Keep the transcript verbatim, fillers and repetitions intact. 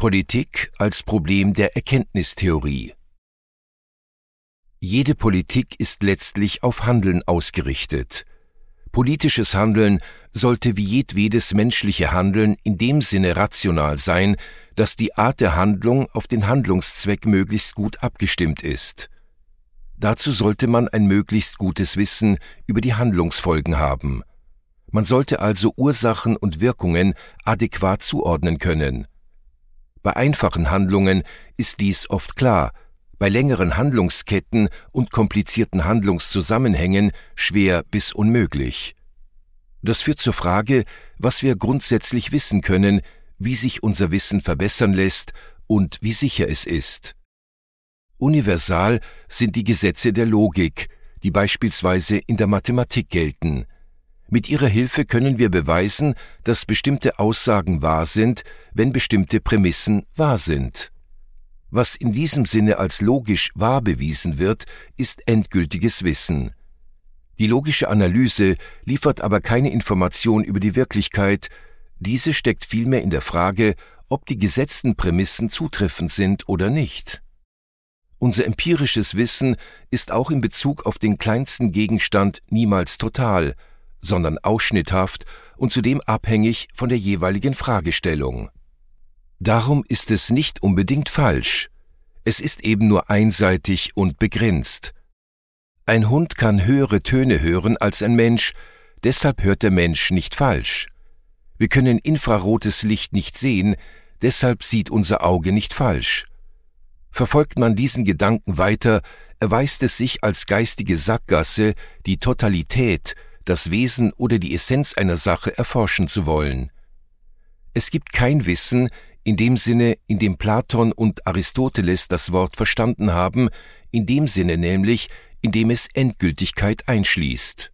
Politik als Problem der Erkenntnistheorie. Jede Politik ist letztlich auf Handeln ausgerichtet. Politisches Handeln sollte wie jedwedes menschliche Handeln in dem Sinne rational sein, dass die Art der Handlung auf den Handlungszweck möglichst gut abgestimmt ist. Dazu sollte man ein möglichst gutes Wissen über die Handlungsfolgen haben. Man sollte also Ursachen und Wirkungen adäquat zuordnen können. Bei einfachen Handlungen ist dies oft klar, bei längeren Handlungsketten und komplizierten Handlungszusammenhängen schwer bis unmöglich. Das führt zur Frage, was wir grundsätzlich wissen können, wie sich unser Wissen verbessern lässt und wie sicher es ist. Universal sind die Gesetze der Logik, die beispielsweise in der Mathematik gelten. Mit ihrer Hilfe können wir beweisen, dass bestimmte Aussagen wahr sind, wenn bestimmte Prämissen wahr sind. Was in diesem Sinne als logisch wahr bewiesen wird, ist endgültiges Wissen. Die logische Analyse liefert aber keine Information über die Wirklichkeit, diese steckt vielmehr in der Frage, ob die gesetzten Prämissen zutreffend sind oder nicht. Unser empirisches Wissen ist auch in Bezug auf den kleinsten Gegenstand niemals total, sondern ausschnitthaft und zudem abhängig von der jeweiligen Fragestellung. Darum ist es nicht unbedingt falsch. Es ist eben nur einseitig und begrenzt. Ein Hund kann höhere Töne hören als ein Mensch, deshalb hört der Mensch nicht falsch. Wir können infrarotes Licht nicht sehen, deshalb sieht unser Auge nicht falsch. Verfolgt man diesen Gedanken weiter, erweist es sich als geistige Sackgasse, die Totalität, das Wesen oder die Essenz einer Sache erforschen zu wollen. Es gibt kein Wissen, in dem Sinne, in dem Platon und Aristoteles das Wort verstanden haben, in dem Sinne nämlich, in dem es Endgültigkeit einschließt.